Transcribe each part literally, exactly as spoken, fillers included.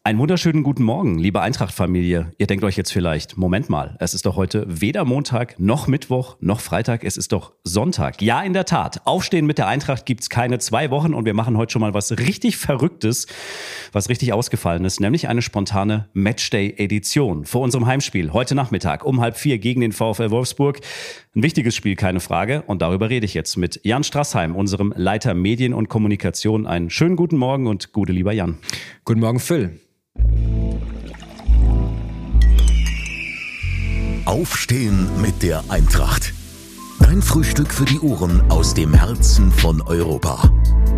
Einen wunderschönen guten Morgen, liebe Eintracht-Familie. Ihr denkt euch jetzt vielleicht, Moment mal, es ist doch heute weder Montag, noch Mittwoch, noch Freitag, es ist doch Sonntag. Ja, in der Tat, Aufstehen mit der Eintracht gibt's keine zwei Wochen und wir machen heute schon mal was richtig Verrücktes, was richtig ausgefallen ist, nämlich eine spontane Matchday-Edition vor unserem Heimspiel heute Nachmittag um halb vier gegen den VfL Wolfsburg. Ein wichtiges Spiel, keine Frage, und darüber rede ich jetzt mit Jan Straßheim, unserem Leiter Medien und Kommunikation. Einen schönen guten Morgen und gute lieber Jan. Guten Morgen, Phil. Aufstehen mit der Eintracht. Dein Frühstück für die Ohren aus dem Herzen von Europa.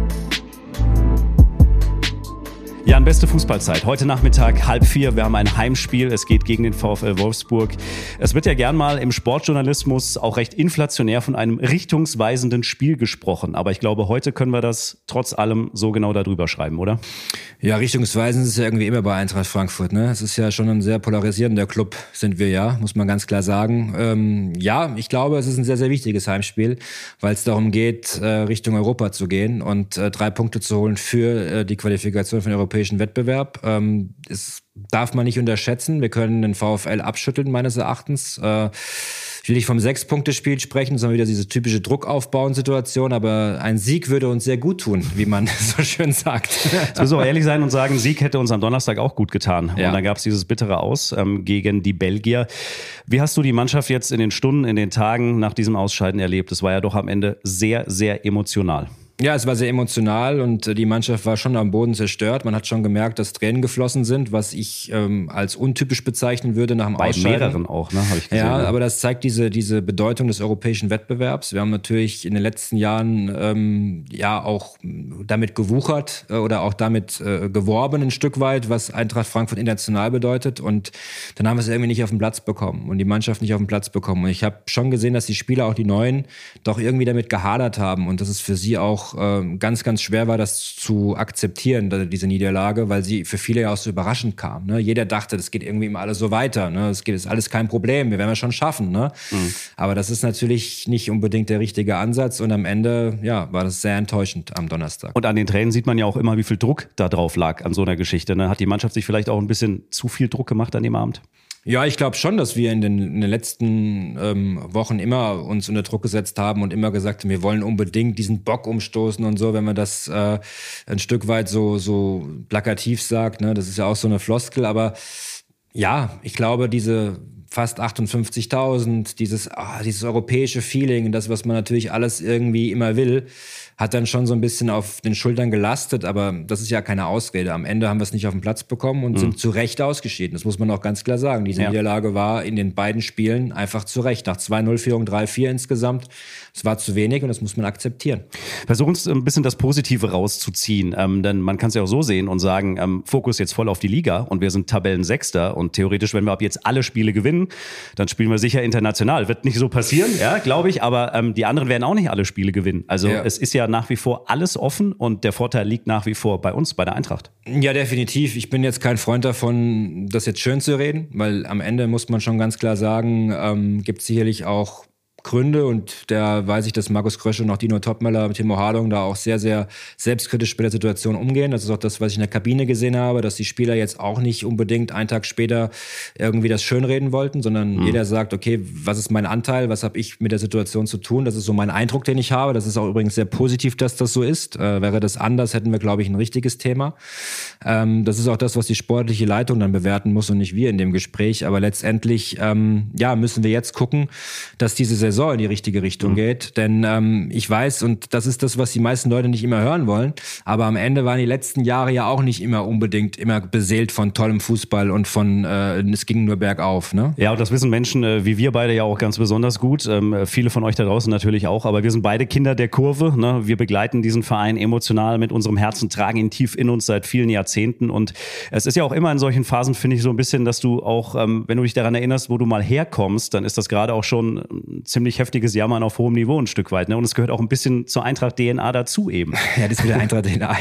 Jan, beste Fußballzeit. Heute Nachmittag halb vier. Wir haben ein Heimspiel. Es geht gegen den VfL Wolfsburg. Es wird ja gern mal im Sportjournalismus auch recht inflationär von einem richtungsweisenden Spiel gesprochen. Aber ich glaube, heute können wir das trotz allem so genau darüber schreiben, oder? Ja, richtungsweisend ist es ja irgendwie immer bei Eintracht Frankfurt, ne? Es ist ja schon ein sehr polarisierender Club, sind wir ja, muss man ganz klar sagen. Ähm, ja, ich glaube, es ist ein sehr, sehr wichtiges Heimspiel, weil es darum geht, äh, Richtung Europa zu gehen und äh, drei Punkte zu holen für äh, die Qualifikation für den europäischen Wettbewerb. Ähm, es darf man nicht unterschätzen. Wir können den VfL abschütteln, meines Erachtens. Äh, Ich will nicht vom Sechs-Punkte-Spiel sprechen, sondern wieder diese typische Druckaufbauen-Situation. Aber ein Sieg würde uns sehr gut tun, wie man so schön sagt. Jetzt müssen wir auch ehrlich sein und sagen, Sieg hätte uns am Donnerstag auch gut getan. Ja. Und dann gab es dieses bittere Aus ähm, gegen die Belgier. Wie hast du die Mannschaft jetzt in den Stunden, in den Tagen nach diesem Ausscheiden erlebt? Es war ja doch am Ende sehr, sehr emotional. Ja, es war sehr emotional und die Mannschaft war schon am Boden zerstört. Man hat schon gemerkt, dass Tränen geflossen sind, was ich ähm, als untypisch bezeichnen würde nach dem Bei Ausscheiden. Bei mehreren auch, ne, habe ich gesehen. Ja, ja, aber das zeigt diese, diese Bedeutung des europäischen Wettbewerbs. Wir haben natürlich in den letzten Jahren ähm, ja auch damit gewuchert äh, oder auch damit äh, geworben ein Stück weit, was Eintracht Frankfurt international bedeutet. Und dann haben wir es irgendwie nicht auf den Platz bekommen und die Mannschaft nicht auf den Platz bekommen. Und ich habe schon gesehen, dass die Spieler, auch die Neuen, doch irgendwie damit gehadert haben und dass es für sie auch ganz, ganz schwer war, das zu akzeptieren, diese Niederlage, weil sie für viele ja auch so überraschend kam. Ne? Jeder dachte, das geht irgendwie immer alles so weiter. Ne? Das ist alles kein Problem, wir werden es schon schaffen. Ne? Mhm. Aber das ist natürlich nicht unbedingt der richtige Ansatz und am Ende ja, war das sehr enttäuschend am Donnerstag. Und an den Tränen sieht man ja auch immer, wie viel Druck da drauf lag an so einer Geschichte. Ne? Hat die Mannschaft sich vielleicht auch ein bisschen zu viel Druck gemacht an dem Abend? Ja, ich glaube schon, dass wir in den, in den letzten ähm, Wochen immer uns unter Druck gesetzt haben und immer gesagt haben, wir wollen unbedingt diesen Bock umstoßen und so, wenn man das äh, ein Stück weit so, so plakativ sagt, ne? Das ist ja auch so eine Floskel, aber ja, ich glaube, diese fast achtundfünfzigtausend, dieses, ah, dieses europäische Feeling, das, was man natürlich alles irgendwie immer will, hat dann schon so ein bisschen auf den Schultern gelastet, aber das ist ja keine Ausrede. Am Ende haben wir es nicht auf den Platz bekommen und mhm. sind zu Recht ausgeschieden. Das muss man auch ganz klar sagen. Diese ja. Niederlage war in den beiden Spielen einfach zu Recht. Nach zwei null Führung drei vier insgesamt. Es war zu wenig und das muss man akzeptieren. Versuch uns ein bisschen das Positive rauszuziehen, ähm, denn man kann es ja auch so sehen und sagen, ähm, Fokus jetzt voll auf die Liga und wir sind Tabellensechster und theoretisch, wenn wir ab jetzt alle Spiele gewinnen, dann spielen wir sicher international. Wird nicht so passieren, ja, glaube ich, aber ähm, die anderen werden auch nicht alle Spiele gewinnen. Also ja. es ist ja nach wie vor alles offen und der Vorteil liegt nach wie vor bei uns, bei der Eintracht. Ja, definitiv. Ich bin jetzt kein Freund davon, das jetzt schön zu reden, weil am Ende muss man schon ganz klar sagen, ähm, gibt es sicherlich auch Gründe und da weiß ich, dass Markus Krösche und auch Dino Topmöller mit Timo Hardung da auch sehr, sehr selbstkritisch mit der Situation umgehen. Das ist auch das, was ich in der Kabine gesehen habe, dass die Spieler jetzt auch nicht unbedingt einen Tag später irgendwie das schönreden wollten, sondern mhm. jeder sagt, okay, was ist mein Anteil, was habe ich mit der Situation zu tun? Das ist so mein Eindruck, den ich habe. Das ist auch übrigens sehr positiv, dass das so ist. Äh, wäre das anders, hätten wir, glaube ich, ein richtiges Thema. Ähm, das ist auch das, was die sportliche Leitung dann bewerten muss und nicht wir in dem Gespräch. Aber letztendlich ähm, ja, müssen wir jetzt gucken, dass diese Saison in die richtige Richtung mhm. geht. Denn ähm, ich weiß, und das ist das, was die meisten Leute nicht immer hören wollen, aber am Ende waren die letzten Jahre ja auch nicht immer unbedingt immer beseelt von tollem Fußball und von äh, es ging nur bergauf. Ne? Ja, und das wissen Menschen äh, wie wir beide ja auch ganz besonders gut. Ähm, viele von euch da draußen natürlich auch, aber wir sind beide Kinder der Kurve. Ne? Wir begleiten diesen Verein emotional mit unserem Herzen, tragen ihn tief in uns seit vielen Jahrzehnten und es ist ja auch immer in solchen Phasen, finde ich, so ein bisschen, dass du auch, ähm, wenn du dich daran erinnerst, wo du mal herkommst, dann ist das gerade auch schon ziemlich ziemlich heftiges Jammern auf hohem Niveau ein Stück weit. Ne? Und es gehört auch ein bisschen zur Eintracht-D N A dazu eben. Ja, das ist wieder Eintracht-D N A,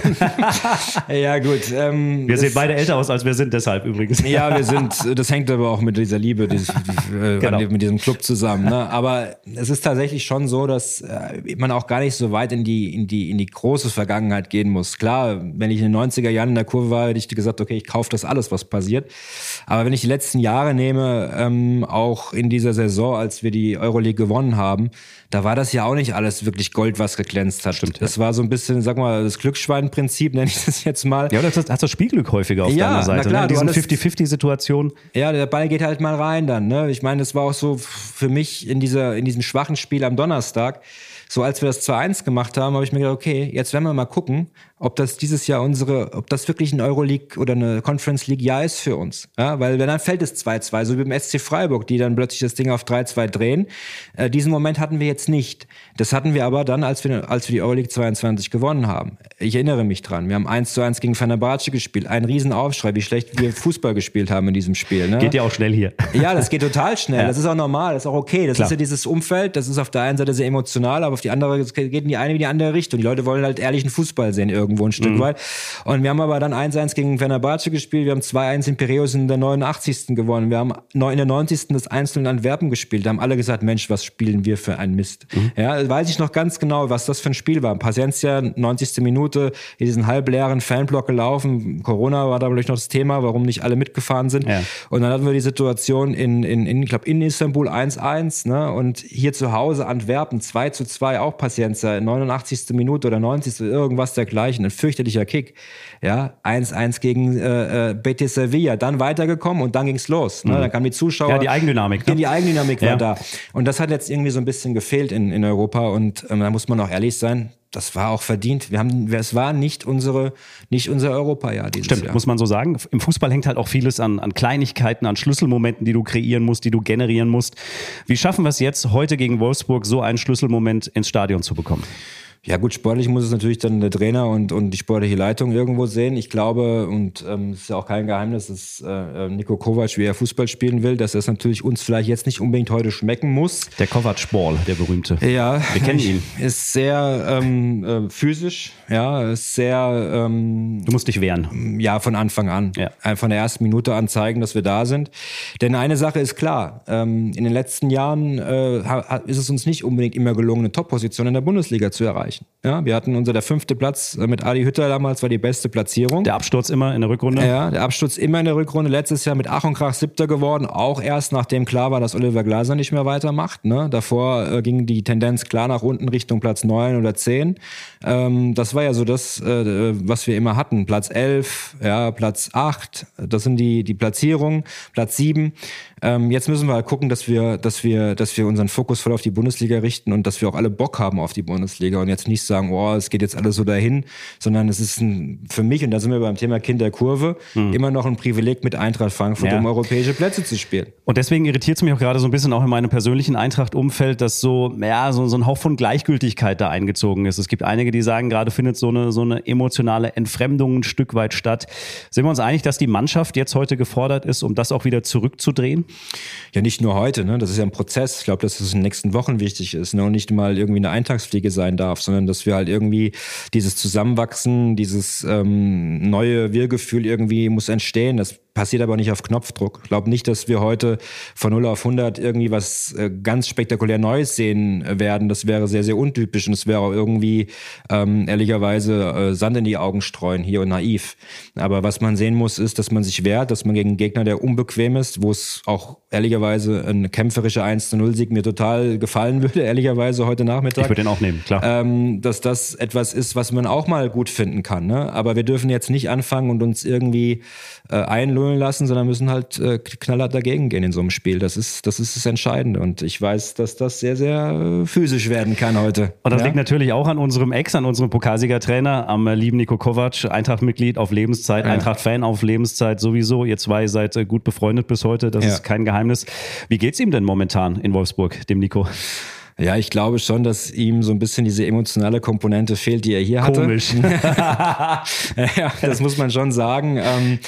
ja. Ja, gut. Ähm, wir sehen beide älter aus, als wir sind, deshalb übrigens. Ja, wir sind, das hängt aber auch mit dieser Liebe, dieses, äh, genau. mit diesem Club zusammen. Ne? Aber es ist tatsächlich schon so, dass äh, man auch gar nicht so weit in die, in die, in die große Vergangenheit gehen muss. Klar, wenn ich in den neunziger Jahren in der Kurve war, hätte ich gesagt, okay, ich kaufe das alles, was passiert. Aber wenn ich die letzten Jahre nehme, ähm, auch in dieser Saison, als wir die Euroleague gewonnen haben, da war das ja auch nicht alles wirklich Gold, was geglänzt hat. Stimmt, das ja. war so ein bisschen, sag mal, das Glücksschwein-Prinzip, nenne ich das jetzt mal. Ja, du hast das Spielglück häufiger auf ja, deiner Seite. Na klar, ne? Diesen hattest, fünfzig fünfzig Situation. Ja, der Ball geht halt mal rein dann. Ne? Ich meine, das war auch so für mich in, dieser, in diesem schwachen Spiel am Donnerstag. So als wir das zwei eins gemacht haben, habe ich mir gedacht, okay, jetzt werden wir mal gucken, ob das dieses Jahr unsere, ob das wirklich ein Euroleague oder eine Conference League Jahr ist für uns. Ja, weil wenn dann fällt es zwei zwei, so wie beim S C Freiburg, die dann plötzlich das Ding auf drei zwei drehen. Äh, diesen Moment hatten wir jetzt nicht. Das hatten wir aber dann, als wir, als wir die Euroleague zweiundzwanzig gewonnen haben. Ich erinnere mich dran. Wir haben eins zu eins gegen Fenerbahce gespielt. Ein Riesenaufschrei, wie schlecht wir Fußball gespielt haben in diesem Spiel. Ne? Geht ja auch schnell hier. Ja, das geht total schnell. Ja. Das ist auch normal, das ist auch okay. Das Klar. ist ja dieses Umfeld, das ist auf der einen Seite sehr emotional, aber auf die andere, es geht in die eine wie die andere Richtung. Die Leute wollen halt ehrlichen Fußball sehen irgendwo ein Stück mhm. weit. Und wir haben aber dann eins eins gegen Fenerbahce gespielt, wir haben zwei eins in Piräus in der neunundachtzigsten gewonnen. Wir haben in der neunzigsten das eins null in Antwerpen gespielt. Da haben alle gesagt, Mensch, was spielen wir für einen Mist. Mhm. Ja, weiß ich noch ganz genau, was das für ein Spiel war. Paciencia, neunzigste Minute, in diesen halbleeren Fanblock gelaufen. Corona war da vielleicht noch das Thema, warum nicht alle mitgefahren sind. Ja. Und dann hatten wir die Situation in, in, in ich glaube, in Istanbul eins eins, ne? Und hier zu Hause Antwerpen zwei zu zwei, auch Paciencia, neunundachtzigste Minute oder neunzigste irgendwas dergleichen. Ein fürchterlicher Kick. Ja, eins eins gegen äh, äh, Betis Sevilla, dann weitergekommen und dann ging's los. Ne? Mhm. Dann kamen die Zuschauer. Ja, die Eigendynamik. Ne? Die Eigendynamik ja. war da. Und das hat jetzt irgendwie so ein bisschen gefehlt in, in Europa und ähm, da muss man auch ehrlich sein, das war auch verdient. Wir haben, es war nicht unsere, nicht unser Europajahr dieses Stimmt, Jahr. Muss man so sagen. Im Fußball hängt halt auch vieles an, an Kleinigkeiten, an Schlüsselmomenten, die du kreieren musst, die du generieren musst. Wie schaffen wir es jetzt, heute gegen Wolfsburg so einen Schlüsselmoment ins Stadion zu bekommen? Ja gut, sportlich muss es natürlich dann der Trainer und, und die sportliche Leitung irgendwo sehen. Ich glaube, und ähm, es ist ja auch kein Geheimnis, dass äh, Niko Kovac, wie er Fußball spielen will, dass das natürlich uns vielleicht jetzt nicht unbedingt heute schmecken muss. Der Kovac-Ball, der berühmte. Ja. Wir kennen ihn. Ist sehr ähm, äh, physisch, ja, ist sehr... Ähm, du musst dich wehren. Ja, von Anfang an. Ja. Von der ersten Minute an zeigen, dass wir da sind. Denn eine Sache ist klar, ähm, in den letzten Jahren äh, ist es uns nicht unbedingt immer gelungen, eine Top-Position in der Bundesliga zu erreichen. Ja, wir hatten unser der fünfte Platz mit Adi Hütter damals, war die beste Platzierung. Der Absturz immer in der Rückrunde? Ja, der Absturz immer in der Rückrunde. Letztes Jahr mit Ach und Krach siebter geworden, auch erst nachdem klar war, dass Oliver Glasner nicht mehr weitermacht. Ne? Davor äh, ging die Tendenz klar nach unten Richtung Platz neun oder zehn. Ähm, das war ja so das, äh, was wir immer hatten. Platz elf, ja, Platz acht, das sind die, die Platzierungen. Platz sieben. Ähm, jetzt müssen wir halt gucken, dass wir, dass wir, dass wir unseren Fokus voll auf die Bundesliga richten und dass wir auch alle Bock haben auf die Bundesliga und jetzt nicht sagen, oh, es geht jetzt alles so dahin, sondern es ist ein, für mich, und da sind wir beim Thema Kind der Kurve, hm. immer noch ein Privileg mit Eintracht Frankfurt, ja. um europäische Plätze zu spielen. Und deswegen irritiert es mich auch gerade so ein bisschen auch in meinem persönlichen Eintracht-Umfeld, dass so, ja, so, so ein Hauch von Gleichgültigkeit da eingezogen ist. Es gibt einige, die sagen, gerade findet so eine, so eine emotionale Entfremdung ein Stück weit statt. Sind wir uns einig, dass die Mannschaft jetzt heute gefordert ist, um das auch wieder zurückzudrehen? Ja, nicht nur heute, ne? Das ist ja ein Prozess. Ich glaube, dass es in den nächsten Wochen wichtig ist, ne? Und nicht mal irgendwie eine Eintagsfliege sein darf, sondern dass wir halt irgendwie dieses Zusammenwachsen, dieses ähm, neue Wir-Gefühl irgendwie muss entstehen. Das passiert aber nicht auf Knopfdruck. Ich glaube nicht, dass wir heute von null auf hundert irgendwie was äh, ganz spektakulär Neues sehen werden. Das wäre sehr, sehr untypisch und es wäre auch irgendwie ähm, ehrlicherweise äh, Sand in die Augen streuen hier und naiv. Aber was man sehen muss, ist, dass man sich wehrt, dass man gegen einen Gegner, der unbequem ist, wo es auch ehrlicherweise ein kämpferischer eins zu null Sieg mir total gefallen würde, ehrlicherweise heute Nachmittag. Ich würde den auch nehmen, klar. Ähm, dass das etwas ist, was man auch mal gut finden kann. Ne? Aber wir dürfen jetzt nicht anfangen und uns irgendwie äh, einlullen lassen, sondern müssen halt äh, knallhart dagegen gehen in so einem Spiel. Das ist, das ist das Entscheidende. Und ich weiß, dass das sehr, sehr äh, physisch werden kann heute. Und das ja? liegt natürlich auch an unserem Ex, an unserem Pokalsiegertrainer, am äh, lieben Niko Kovac, Eintracht-Mitglied auf Lebenszeit, ja. Eintracht-Fan auf Lebenszeit sowieso. Ihr zwei seid äh, gut befreundet bis heute, das ja. ist kein Geheimnis. Wie geht's ihm denn momentan in Wolfsburg, dem Nico? Ja, ich glaube schon, dass ihm so ein bisschen diese emotionale Komponente fehlt, die er hier hatte. Komisch. Ja, das muss man schon sagen. Ähm,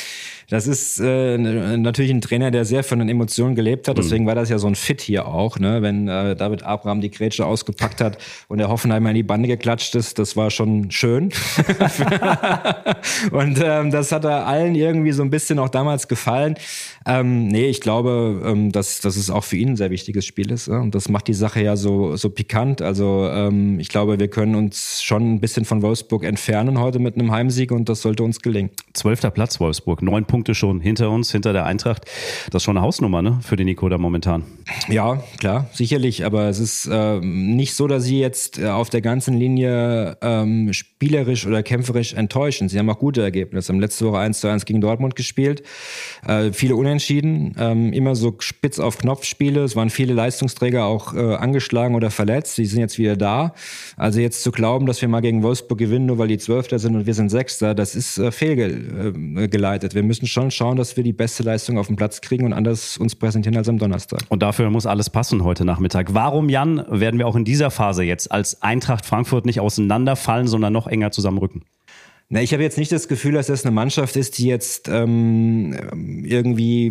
Das ist äh, natürlich ein Trainer, der sehr von den Emotionen gelebt hat. Deswegen war das ja so ein Fit hier auch, ne? Wenn äh, David Abraham die Grätsche ausgepackt hat und der Hoffenheimer in die Bande geklatscht ist, das war schon schön. Und ähm, das hat er allen irgendwie so ein bisschen auch damals gefallen. Ähm, nee, ich glaube, ähm, dass, dass es auch für ihn ein sehr wichtiges Spiel ist. Ja? Und das macht die Sache ja so, so pikant. Also ähm, ich glaube, wir können uns schon ein bisschen von Wolfsburg entfernen heute mit einem Heimsieg und das sollte uns gelingen. Zwölfter Platz Wolfsburg, neun Punkte schon hinter uns, hinter der Eintracht. Das ist schon eine Hausnummer, ne, für den Nico da momentan. Ja, klar, sicherlich. Aber es ist äh, nicht so, dass sie jetzt äh, auf der ganzen Linie ähm, spielerisch oder kämpferisch enttäuschen. Sie haben auch gute Ergebnisse. Haben letzte Woche eins zu eins gegen Dortmund gespielt. Äh, viele Unentschieden, ähm, immer so spitz auf Knopfspiele. Es waren viele Leistungsträger auch äh, angeschlagen oder verletzt. Die sind jetzt wieder da. Also jetzt zu glauben, dass wir mal gegen Wolfsburg gewinnen, nur weil die Zwölfter sind und wir sind Sechster, das ist äh, fehlgeleitet. Wir müssen schon schauen, dass wir die beste Leistung auf den Platz kriegen und anders uns präsentieren als am Donnerstag. Und dafür muss alles passen heute Nachmittag. Warum, Jan, werden wir auch in dieser Phase jetzt als Eintracht Frankfurt nicht auseinanderfallen, sondern noch enger zusammenrücken? Na, ich habe jetzt nicht das Gefühl, dass das eine Mannschaft ist, die jetzt ähm, irgendwie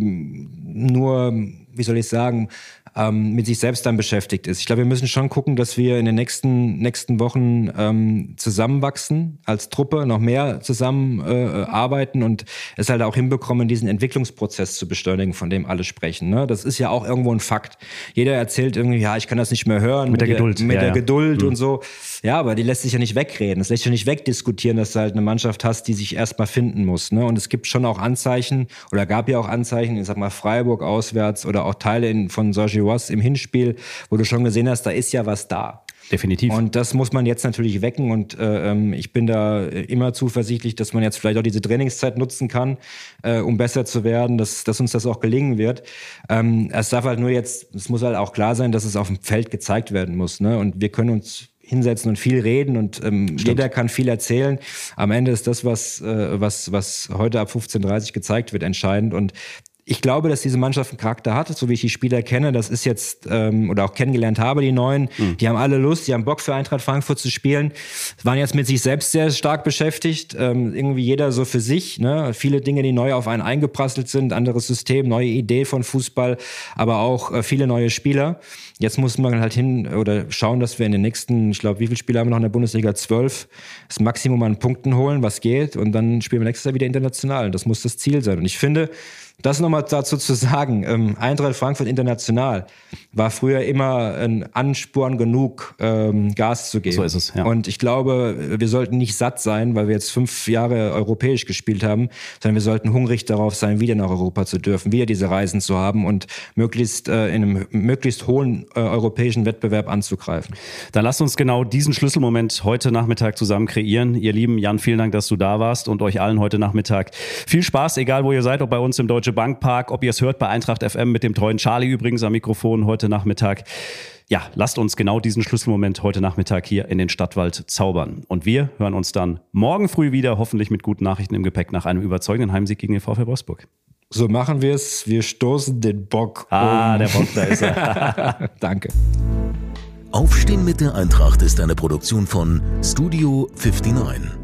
nur, wie soll ich sagen, ähm, mit sich selbst dann beschäftigt ist. Ich glaube, wir müssen schon gucken, dass wir in den nächsten nächsten Wochen ähm, zusammenwachsen, als Truppe noch mehr zusammen äh, arbeiten und es halt auch hinbekommen, diesen Entwicklungsprozess zu beschleunigen, von dem alle sprechen. Ne? Das ist ja auch irgendwo ein Fakt. Jeder erzählt irgendwie, ja, ich kann das nicht mehr hören. Mit der Geduld. Mit ja, der ja. Geduld mhm. und so. Ja, aber die lässt sich ja nicht wegreden. Das lässt sich ja nicht wegdiskutieren, dass du halt eine Mannschaft hast, die sich erstmal finden muss. Ne? Und es gibt schon auch Anzeichen, oder gab ja auch Anzeichen, ich sag mal Freiburg auswärts oder auch Teile in, von Sojiwas im Hinspiel, wo du schon gesehen hast, da ist ja was da. Definitiv. Und das muss man jetzt natürlich wecken und äh, ich bin da immer zuversichtlich, dass man jetzt vielleicht auch diese Trainingszeit nutzen kann, äh, um besser zu werden, dass, dass uns das auch gelingen wird. Ähm, es darf halt nur jetzt, es muss halt auch klar sein, dass es auf dem Feld gezeigt werden muss, ne? Und wir können uns hinsetzen und viel reden und ähm, jeder kann viel erzählen. Am Ende ist das, was, äh, was, was heute ab fünfzehn Uhr dreißig gezeigt wird, entscheidend. Und ich glaube, dass diese Mannschaft einen Charakter hat, so wie ich die Spieler kenne. Das ist jetzt, ähm, oder auch kennengelernt habe, die Neuen. Mhm. Die haben alle Lust, die haben Bock für Eintracht Frankfurt zu spielen. Waren jetzt mit sich selbst sehr stark beschäftigt. Ähm, irgendwie jeder so für sich. Ne? Viele Dinge, die neu auf einen eingeprasselt sind. Anderes System, neue Idee von Fußball, aber auch äh, viele neue Spieler. Jetzt muss man halt hin oder schauen, dass wir in den nächsten, ich glaube, wie viele Spiele haben wir noch in der Bundesliga? Zwölf. Das Maximum an Punkten holen, was geht. Und dann spielen wir nächstes Jahr wieder international. Das muss das Ziel sein. Und ich finde, das nochmal dazu zu sagen, ähm, Eintracht Frankfurt international war früher immer ein Ansporn genug, ähm, Gas zu geben. So ist es, ja. Und ich glaube, wir sollten nicht satt sein, weil wir jetzt fünf Jahre europäisch gespielt haben, sondern wir sollten hungrig darauf sein, wieder nach Europa zu dürfen, wieder diese Reisen zu haben und möglichst äh, in einem möglichst hohen äh, europäischen Wettbewerb anzugreifen. Dann lasst uns genau diesen Schlüsselmoment heute Nachmittag zusammen kreieren. Ihr Lieben, Jan, vielen Dank, dass du da warst und euch allen heute Nachmittag viel Spaß, egal wo ihr seid, ob bei uns im Deutsche Bankpark, ob ihr es hört bei Eintracht F M mit dem treuen Charlie übrigens am Mikrofon heute Nachmittag. Ja, lasst uns genau diesen Schlüsselmoment heute Nachmittag hier in den Stadtwald zaubern. Und wir hören uns dann morgen früh wieder, hoffentlich mit guten Nachrichten im Gepäck nach einem überzeugenden Heimsieg gegen den VfL Wolfsburg. So machen wir es. Wir stoßen den Bock Ah, um. der Bock, da ist er. Danke. Aufstehen mit der Eintracht ist eine Produktion von Studio neunundfünfzig.